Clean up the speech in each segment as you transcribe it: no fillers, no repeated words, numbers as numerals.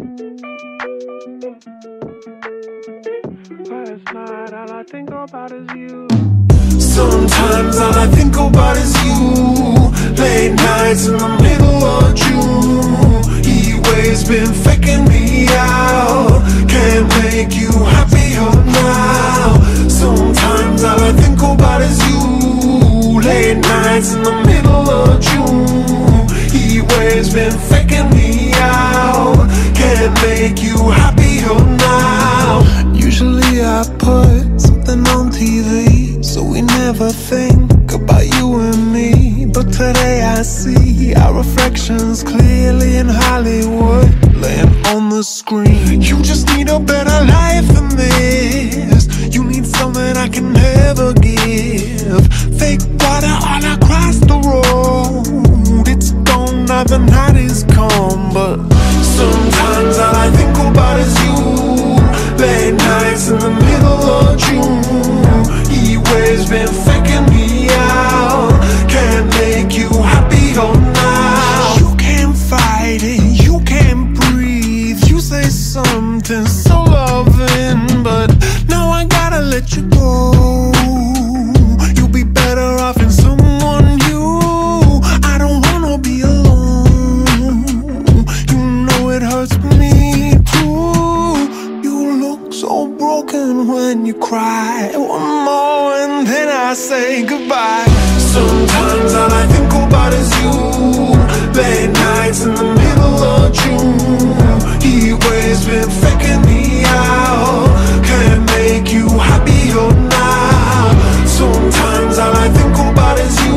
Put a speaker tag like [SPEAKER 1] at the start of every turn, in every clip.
[SPEAKER 1] Last night all I think about is you.
[SPEAKER 2] Sometimes all I think about is you. Late nights in the middle of June. Heat waves been faking me out. Can't make you happier now. Sometimes all I think about is you. Late nights in the middle of June. Heat waves been faking me out. Can't make you happier now. Usually I put something on TV, so we never think about you and me. But today I see our reflections clearly in Hollywood, laying on the screen. You just need a better life than this. You need something I can never give. Fake water all across the road. It's gone now, the night is come. But sometimes all I think about is you. Late nights in the middle of June. Heat waves been faking me out. Can't make you happier now. You can't fight it, you can't breathe. You say something so loving, but now I gotta let you go. You'll be better off in someone new. I don't wanna be alone. You know it hurts me too. You look so broken when you cry. One more and then I say goodbye. Sometimes all I think about is you. Late nights in the middle of June. Heat waves been faking me out. Can't make you happier now. Sometimes all I think about is you.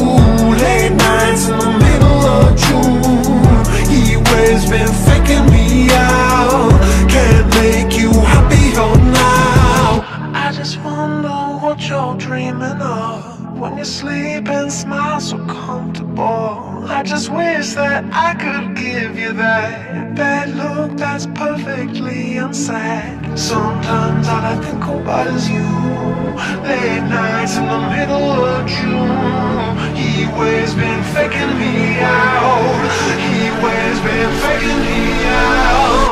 [SPEAKER 2] Late nights in the middle of June. Heat waves been faking me out. Can't make you happier now. I just wonder what you're dreaming of when you sleep and smile so comfortable. I just wish that I could give you that bad look that's perfectly unsaid. Sometimes all I think about is you. Late nights in the middle of June. Heat waves been faking me out. Heat waves been faking me out.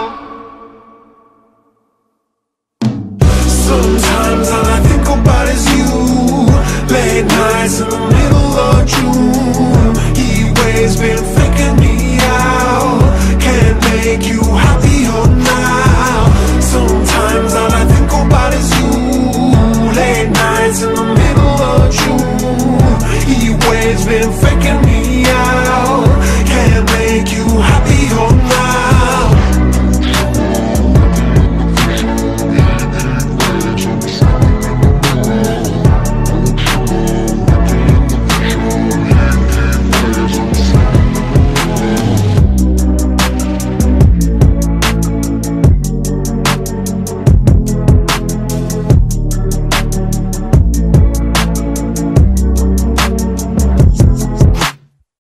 [SPEAKER 2] Sometimes all I think about is you. Late nights in the middle of June. Heat waves been faking me out. Can't make you happier now.